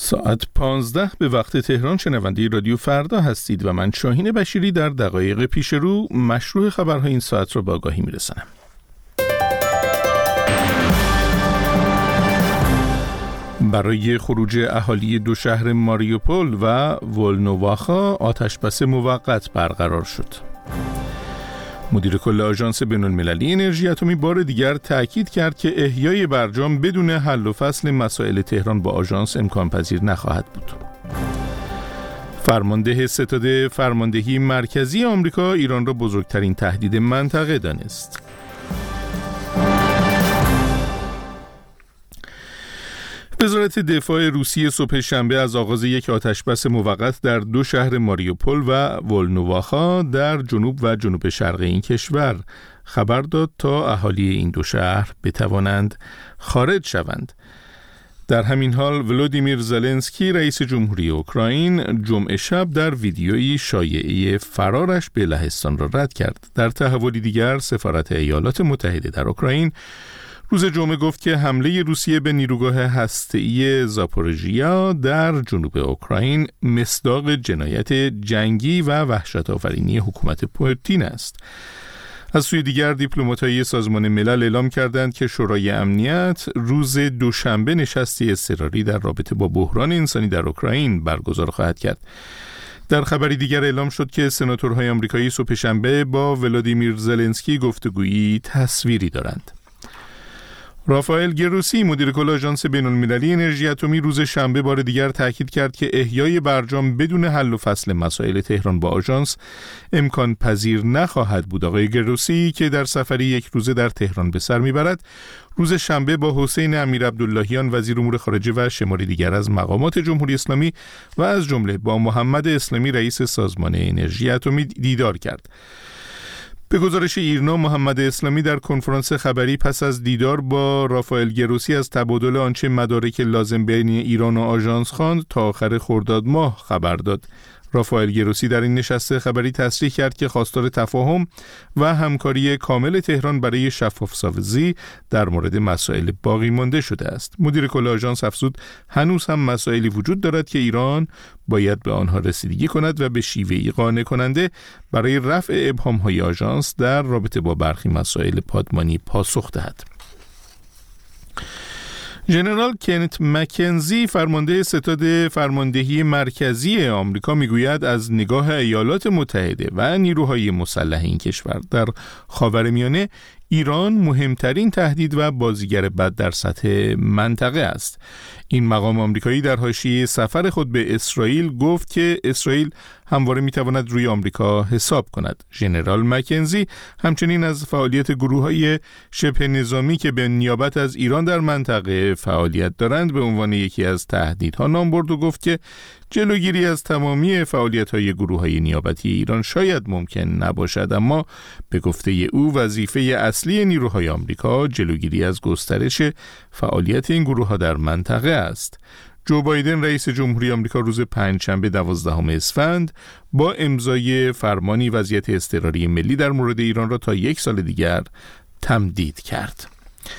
ساعت 15 به وقت تهران شنونده رادیو فردا هستید و من شاهین بشیری در دقایق پیش رو مشروع خبرهای این ساعت را به آگاهی میرسانم. برای خروج اهالی دو شهر ماریوپول و ولنوواخا آتشبس موقت برقرار شد. مدیر کل آژانس بین‌المللی انرژی اتمی بار دیگر تأکید کرد که احیای برجام بدون حل و فصل مسائل تهران با آژانس امکان پذیر نخواهد بود. فرمانده ستاد فرماندهی مرکزی آمریکا ایران را بزرگترین تهدید منطقه دانست. وزارت دفاع روسیه صبح شنبه از آغاز یک آتشبس موقت در دو شهر ماریوپول و ولنوواخا در جنوب و جنوب شرقی این کشور خبر داد تا اهالی این دو شهر بتوانند خارج شوند. در همین حال ولودیمیر زلنسکی رئیس جمهوری اوکراین جمعه شب در ویدیویی شایعه فرارش به لهستان را رد کرد. در تحولی دیگر سفارت ایالات متحده در اوکراین روز جمعه گفت که حمله روسیه به نیروگاه هسته‌ای زاپوریژیا در جنوب اوکراین مصداق جنایت جنگی و وحشت‌آفرینی حکومت پوتین است. از سوی دیگر دیپلمات‌های سازمان ملل اعلام کردند که شورای امنیت روز دوشنبه نشستی اضطراری در رابطه با بحران انسانی در اوکراین برگزار خواهد کرد. در خبری دیگر اعلام شد که سناتورهای آمریکایی صبح شنبه با ولادیمیر زلنسکی گفتگویی تصویری دارند. رافائل گروسی مدیر کل آژانس بین‌المللی انرژی اتمی روز شنبه بار دیگر تاکید کرد که احیای برجام بدون حل و فصل مسائل تهران با آژانس امکان پذیر نخواهد بود. آقای گروسی که در سفری یک روزه در تهران به سر میبرد روز شنبه با حسین امیرعبداللهیان وزیر امور خارجه و شماری دیگر از مقامات جمهوری اسلامی و از جمله با محمد اسلامی رئیس سازمان انرژی اتمی دیدار کرد. به گزارش ایرنا محمد اسلامی در کنفرانس خبری پس از دیدار با رافائل گروسی از تبادل آنچه مدارک لازم بین ایران و آژانس خواند تا آخر خرداد ماه خبر داد. رافائل گروسی در این نشست خبری تصریح کرد که خواستار تفاهم و همکاری کامل تهران برای شفاف‌سازی در مورد مسائل باقی مانده شده است. مدیر کل آژانس افزود هنوز هم مسائلی وجود دارد که ایران باید به آنها رسیدگی کند و به شیوهی قانع کننده برای رفع ابهام‌های آژانس در رابطه با برخی مسائل پادمانی پاسخ دهد. ژنرال کنت مکنزی فرمانده ستاد فرماندهی مرکزی آمریکا میگوید از نگاه ایالات متحده و نیروهای مسلح این کشور در خاورمیانه ایران مهمترین تهدید و بازیگر بد در سطح منطقه است. این مقام آمریکایی در حاشیه سفر خود به اسرائیل گفت که اسرائیل همواره میتواند روی آمریکا حساب کند. ژنرال مکنزی همچنین از فعالیت گروه‌های شبه نظامی که به نیابت از ایران در منطقه فعالیت دارند به عنوان یکی از تهدیدها نام برد و گفت که جلوگیری از تمامی فعالیت‌های گروه‌های نیابتی ایران شاید ممکن نباشد، اما به گفته او وظیفه اصلی نیروهای آمریکا جلوگیری از گسترش فعالیت این گروه‌ها در منطقه است. جو بایدن رئیس جمهوری آمریکا روز پنجشنبه 12 اسفند با امضای فرمانی وضعیت اضطراری ملی در مورد ایران را تا 1 سال دیگر تمدید کرد.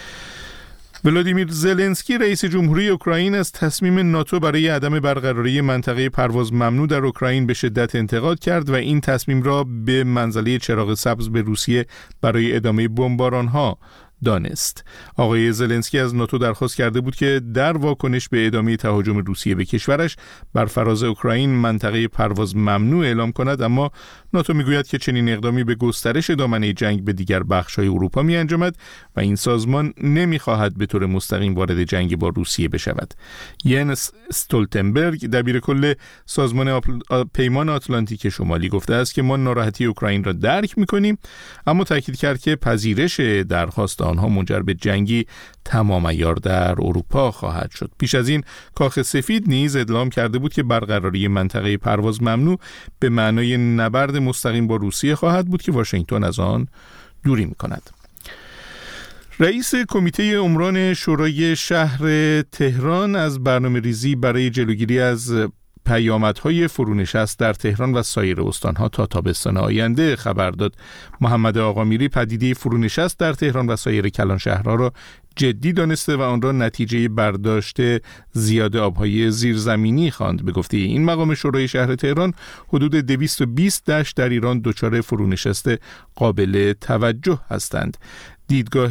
ولادیمیر زلنسکی رئیس جمهوری اوکراین از تصمیم ناتو برای عدم برقراری منطقه پرواز ممنوع در اوکراین به شدت انتقاد کرد و این تصمیم را به منزله چراغ سبز به روسیه برای ادامه بمباران‌ها دانست. آقای زلنسکی از ناتو درخواست کرده بود که در واکنش به ادامه تهاجم روسیه به کشورش بر فراز اوکراین منطقه پرواز ممنوع اعلام کند، اما ناتو میگوید که چنین اقدامی به گسترش دامنه جنگ به دیگر بخش‌های اروپا می‌انجامد و این سازمان نمی‌خواهد به طور مستقیم وارد جنگ با روسیه بشود. ینس استولتنبرگ دبیر کل سازمان پیمان آتلانتیک شمالی گفته است که ما ناراحتی اوکراین را درک می‌کنیم، اما تاکید کرد که پذیرش درخواست آنها منجر به جنگی تمام عیار در اروپا خواهد شد. پیش از این کاخ سفید نیز اعلام کرده بود که برقراری منطقه پرواز ممنوع به معنای نبرد مستقیم با روسیه خواهد بود که واشنگتن از آن دوری می‌کند. رئیس کمیته عمران شورای شهر تهران از برنامه‌ریزی برای جلوگیری از پیامدهای فرونشست در تهران و سایر استانها تا تابستان آینده خبر داد. محمد آقامیری پدیده فرونشست در تهران و سایر کلان شهرها را جدی دانسته و آن را نتیجه برداشت زیاد آبهای زیرزمینی خواند. به گفته این مقام شورای شهر تهران، حدود 220 دشت در ایران دچار فرونشست قابل توجه هستند. دیدگاه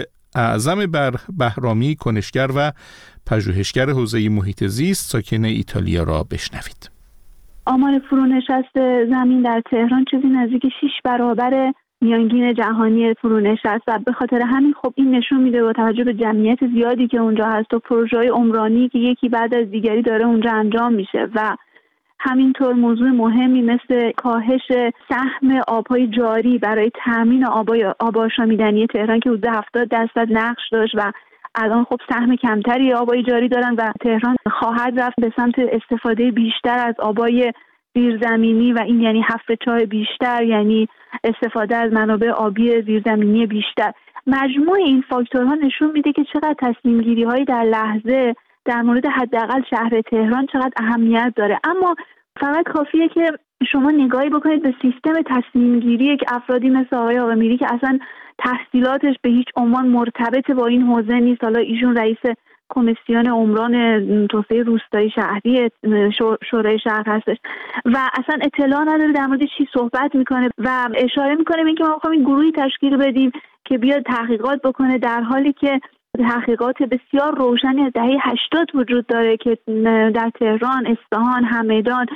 اعظم بهرامی، کنشگر و پژوهشگر حوزه محیط زیست ساکن ایتالیا را بشنوید. آمار فرونشست زمین در تهران چیزی نزدیک 6 برابر میانگین جهانی فرونشست و به خاطر همین خب این نشون میده با توجه به جمعیت زیادی که اونجا هست و پروژه‌های عمرانی که یکی بعد از دیگری داره اونجا انجام میشه و همینطور موضوع مهمی مثل کاهش سهم آبهای جاری برای تامین آب آشامیدنی تهران که حدود 70% نقش داشت و الان خب سهم کمتری آبهای جاری دارن و تهران خواهد رفت به سمت استفاده بیشتر از آبهای زیرزمینی و این یعنی حفر چاه بیشتر، یعنی استفاده از منابع آبی زیرزمینی بیشتر. مجموع این فاکتورها نشون میده که چقدر تصمیم گیری هایی در لحظه در مورد حداقل شهر تهران چقدر اهمیت داره. اما فقط کافیه که شما نگاهی بکنید به سیستم تصمیم گیری که افرادی مثل آقای آقامیری که اصلا تحصیلاتش به هیچ عنوان مرتبط با این حوزه نیست، حالا ایشون رئیس کمیسیون عمران توسعه روستایی شهری شورای شهر هستش و اصلا اطلاع نداره در مورد چی صحبت میکنه و اشاره میکنه به اینکه ما میخوایم گروهی تشکیل بدیم که بیاد تحقیقات بکنه، در حالی که تحقیقات بسیار روشنی از دهه 80 وجود داره که در تهران، اصفهان، همدان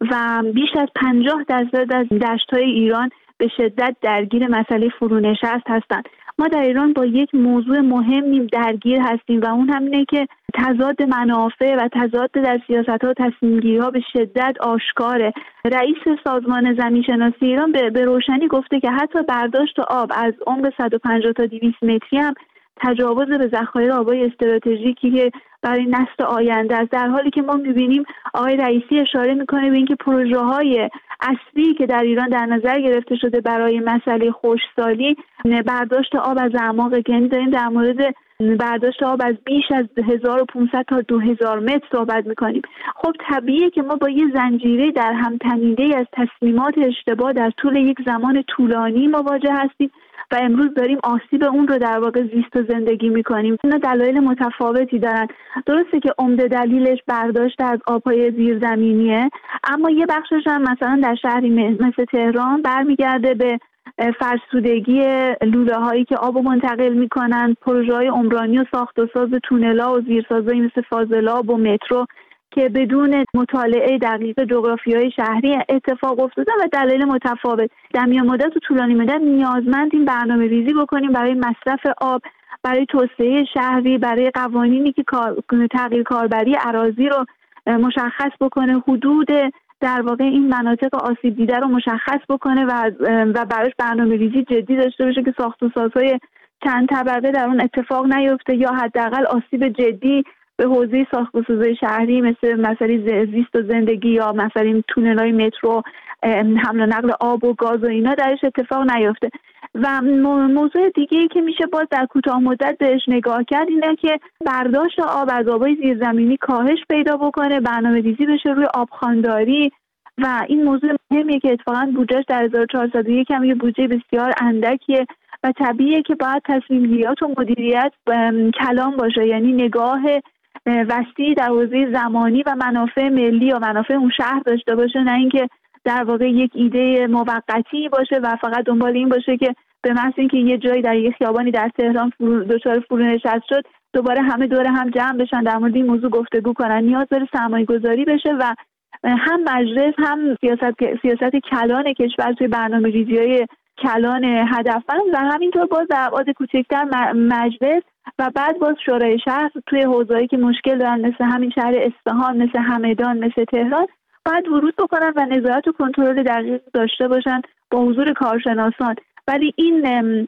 و بیش از 50% از دشت‌های ایران به شدت درگیر مسئله فرونشست هستند. ما در ایران با یک موضوع مهمی درگیر هستیم و اون همینه که تضاد منافع و تضاد در سیاست‌ها و تصمیم‌گیری‌ها به شدت آشکاره. رئیس سازمان زمین‌شناسی ایران به روشنی گفته که حتی برداشت آب از عمق 150 تا 200 متری هم تجاوز به ذخایر آبای استراتژیکی که برای نسل آینده است، در حالی که ما می‌بینیم آقای رئیسی اشاره می‌کنه به اینکه پروژه‌های اصلی که در ایران در نظر گرفته شده برای مسئله خشکسالی برداشت آب از اعماق، یعنی داریم در مورد برداشت آب از بیش از 1500 تا 2000 متر صحبت می‌کنیم. خب طبیعیه که ما با یه زنجیره در هم تنیده از تصمیمات اشتباه در طول یک زمان طولانی مواجه هستیم و امروز داریم آسیب اون رو در واقع زیست و زندگی میکنیم. اینا دلایل متفاوتی دارن. درسته که عمده دلیلش برداشت از آبهای زیرزمینیه، اما یه بخشش هم مثلا در شهری مثل تهران برمیگرده به فرسودگی لوله هایی که آبو منتقل میکنن، پروژه های عمرانی و ساخت و ساز تونل‌ها و زیرسازهایی مثل فاضلاب و مترو که بدون مطالعه دقیق جغرافیای شهری اتفاق افتاده و دلایل متفاوت. در میان مدت و طولانی مدت نیازمندیم برنامه ریزی بکنیم برای مصرف آب، برای توسعه شهری، برای قوانینی که تغییر کاربری اراضی رو مشخص بکنه، حدود در واقع این مناطق آسیب دیده رو مشخص بکنه و براش برنامه ریزی جدی داشته باشه که ساخت و سازهای چند طبقه در اون اتفاق نیفته یا حداقل آسیب جدی به حوزه ساخت و سازهای شهری مثل مسئله زیست و زندگی یا مثلا تونل‌های مترو، حمل و نقل آب و گاز و اینا درش اتفاق نیفته. و موضوع دیگه‌ای که میشه باز در کوتاه مدت بهش نگاه کرد اینه که برداشت آب از آب‌های زیرزمینی کاهش پیدا بکنه، برنامه‌ریزی بشه روی آبخوانداری و این موضوع مهمیه که اتفاقاً بودجهش در 1401 هم یه بودجه بسیار اندکیه و طبیعیه که باید تصمیم‌گیریات و مدیریت کلان باشه، یعنی نگاه وسیع در حوزه زمانی و منافع ملی و منافع اون شهر داشته باشه، نه اینکه در واقع یک ایده موقتی باشه و فقط دنبال این باشه که به محض اینکه یه جایی در یه خیابانی در تهران دچار فرونشست شد دوباره همه دور هم جمع بشن در مورد این موضوع گفتگو کنن. نیاز داره سرمایه‌گذاری بشه و هم مجلس هم سیاست کلان کشور توی برنامه‌ریزی‌های کلان هدفمند و همینطور باز در ابعاد کوچکتر مجلس و بعد باز شورای شهر توی حوزه‌ای که مشکل دارن مثل همین شهر اصفهان، مثل همدان، مثل تهران باید ورود بکنن و نظارت و کنترل دقیق داشته باشن با حضور کارشناسان. ولی این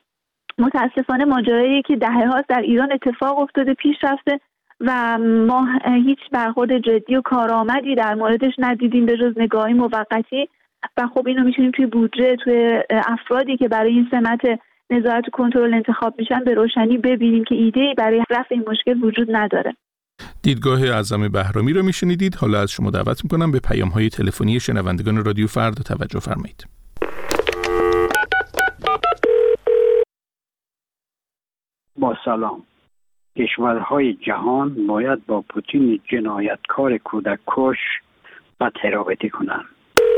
متاسفانه ماجرایی که دهه‌هاست در ایران اتفاق افتاده، پیش رفته و ما هیچ برخورد جدی و کارآمدی در موردش ندیدیم به جز نگاهی موقتی و خب اینو میتونیم توی بودجه، توی افرادی که برای این سمت نظارت و کنترل انتخاب میشن به روشنی ببینیم که ایده‌ای برای رفع این مشکل وجود نداره. دیدگاه اعظم بهرامی رو میشنیدید. حالا از شما دعوت میکنم به پیام‌های تلفنی شنوندگان رادیو فردا توجه فرمایید. با سلام. کشورهای جهان باید با پوتین جنایتکار کودککش قطع رابطه کنند.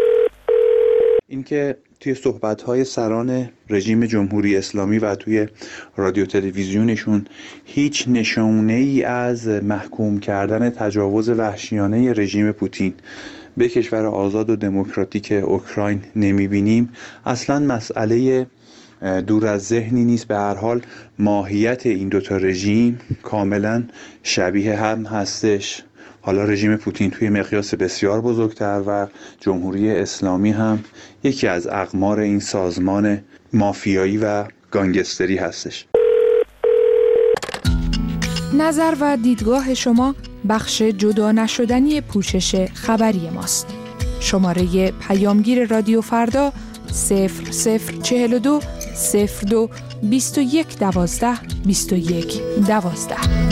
اینکه توی صحبت‌های سران رژیم جمهوری اسلامی و توی رادیو تلویزیونشون هیچ نشانه‌ای از محکوم کردن تجاوز وحشیانه رژیم پوتین به کشور آزاد و دموکراتیک اوکراین نمی‌بینیم، اصلاً مسئله دور از ذهنی نیست. به هر حال ماهیت این دوتا رژیم کاملا شبیه هم هستش. حالا رژیم پوتین توی مقیاس بسیار بزرگتر و جمهوری اسلامی هم یکی از اقمار این سازمان مافیایی و گانگستری هستش. نظر و دیدگاه شما بخش جدا نشدنی پوشش خبری ماست. شماره پیامگیر رادیو فردا 0042 02 21 12 21 12.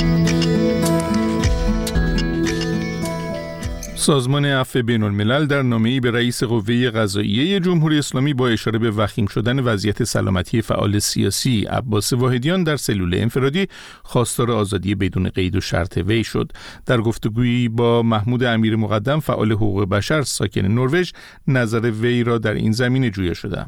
سازمان عفو بین‌الملل در نامه‌ای به رئیس قوه قضاییه جمهوری اسلامی با اشاره به وخیم شدن وضعیت سلامتی فعال سیاسی عباس واحدیان در سلول انفرادی خواستار آزادی بدون قید و شرط وی شد. در گفتگویی با محمود امیر مقدم فعال حقوق بشر ساکن نروژ، نظر وی را در این زمینه جویا شدم.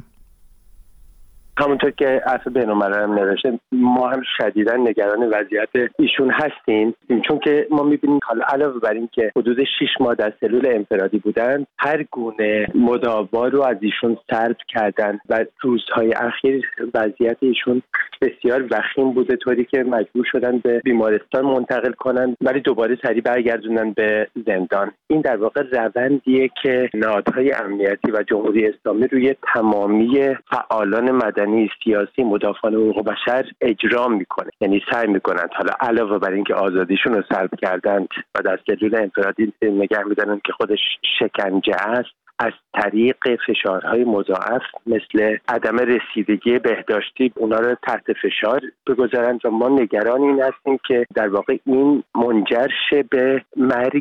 همونطور که عفو بین‌الملل هم نوشته، ما هم شدیداً نگران وضعیت ایشون هستیم، چون که ما می‌بینیم حالا علاوه بر این که حدود 6 ماه در سلول انفرادی بودن، هر گونه مداوا رو از ایشون سلب کردن و روزهای اخیر وضعیت ایشون بسیار وخیم بوده، طوری که مجبور شدن به بیمارستان منتقل کنن ولی دوباره سریع برگردوندن به زندان. این در واقع روندیه که نهادهای امنیتی و جمهوری اسلامی روی تمامی فعالان مدنی، سیاسی، مدافعان حقوق بشر اجرا میکنه. یعنی سعی میکنند حالا علاوه بر اینکه آزادیشون رو سلب کردند و در سلول انفرادی نگه میدارن که خودش شکنجه است، از طریق فشارهای مضاعف مثل عدم رسیدگی بهداشتی اونا رو تحت فشار بگذارند و ما نگران این هستیم که در واقع این منجر شه به مرگ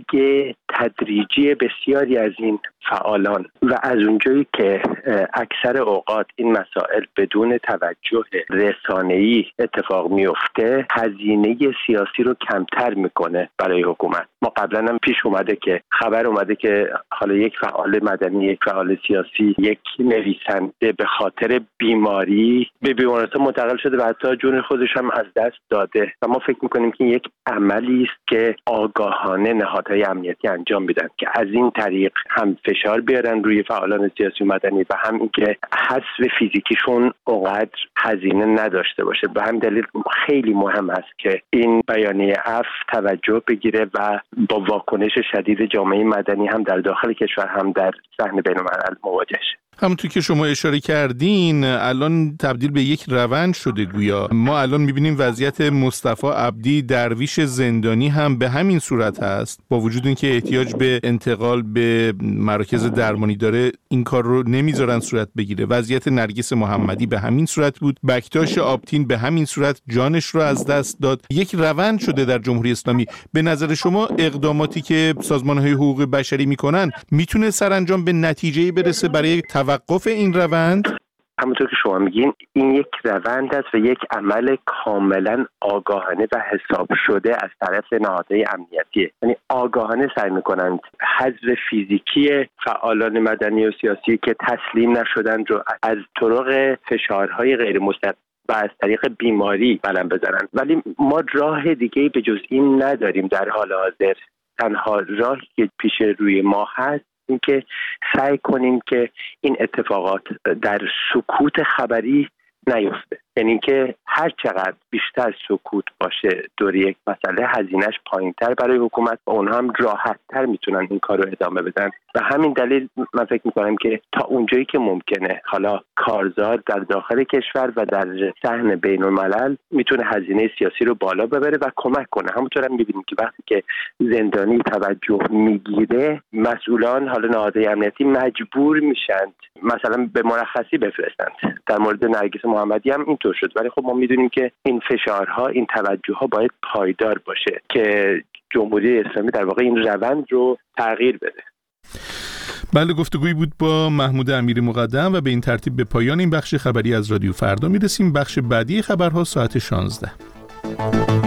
تدریجی بسیاری از این فعالان و از اونجایی که اکثر اوقات این مسائل بدون توجه رسانه‌ای اتفاق میفته، هزینه سیاسی رو کمتر میکنه برای حکومت. ما قبلا هم پیش اومده که خبر اومده که حالا یک فعال مدنی، یک فعال سیاسی، یک نویسنده به خاطر بیماری به بیمارستان منتقل شده و حتی جون خودش هم از دست داده و ما فکر میکنیم که یک عملی است که آگاهانه نهادهای امنیتی انجام میدن که از این طریق هم فشار بیارن روی فعالان سیاسی و مدنی و هم اینکه حذف فیزیکیشون اونقدر هزینه نداشته باشه. به همین دلیل خیلی مهم است که این بیانیه عفو توجه بگیره و با واکنش شدید جامعه مدنی هم در داخل کشور هم در صحنه بین‌الملل مواجه شه. همونطور که شما اشاره کردین الان تبدیل به یک روند شده گویا. ما الان می‌بینیم وضعیت مصطفی عبدی درویش زندانی هم به همین صورت هست، با وجود اینکه احتیاج به انتقال به مراکز درمانی داره این کار رو نمیذارن صورت بگیره. وضعیت نرگس محمدی به همین صورت بود، بکتاش آبتین به همین صورت جانش رو از دست داد. یک روند شده در جمهوری اسلامی. به نظر شما اقداماتی که سازمان‌های حقوق بشری میکنن میتونه سرانجام به نتیجه‌ای برسه برای توقف این روند؟ همونطور که شما میگین این یک روند است و یک عمل کاملا آگاهانه و حساب شده از طرف نهادهای امنیتی. یعنی آگاهانه سعی میکنند حذف فیزیکی فعالان مدنی و سیاسی که تسلیم نشدند رو از طرق فشارهای غیر مستقیم و از طریق بیماری بلند بزنند. ولی ما راه دیگه‌ای به جز این نداریم در حال حاضر. تنها راهی که پیش روی ما هست اینکه سعی کنیم که این اتفاقات در سکوت خبری نیفته. یعنی که هر چقدر بیشتر سکوت باشه دور یک مسئله، هزینه‌اش پایین‌تر برای حکومت و اونها هم راحت‌تر میتونن این کار رو ادامه بدن. و همین دلیل من فکر می‌کنم که تا اونجایی که ممکنه حالا کارزار در داخل کشور و در صحن بین‌الملل میتونه هزینه سیاسی رو بالا ببره و کمک کنه. همونطور هم می‌بینیم که وقتی که زندانی توجه میگیره، مسئولان حالا نهادهای امنیتی مجبور میشن مثلا به مرخصی بفرستند. در مورد نرگس محمدی هم اینطور شد. ولی خب ما میدونیم که این فشارها، این توجه‌ها باید پایدار باشه که جمهوری اسلامی در واقع این روند رو تغییر بده. بله، گفتگویی بود با محمود امیری مقدم و به این ترتیب به پایان این بخش خبری از رادیو فردا میرسیم. بخش بعدی خبرها ساعت 16.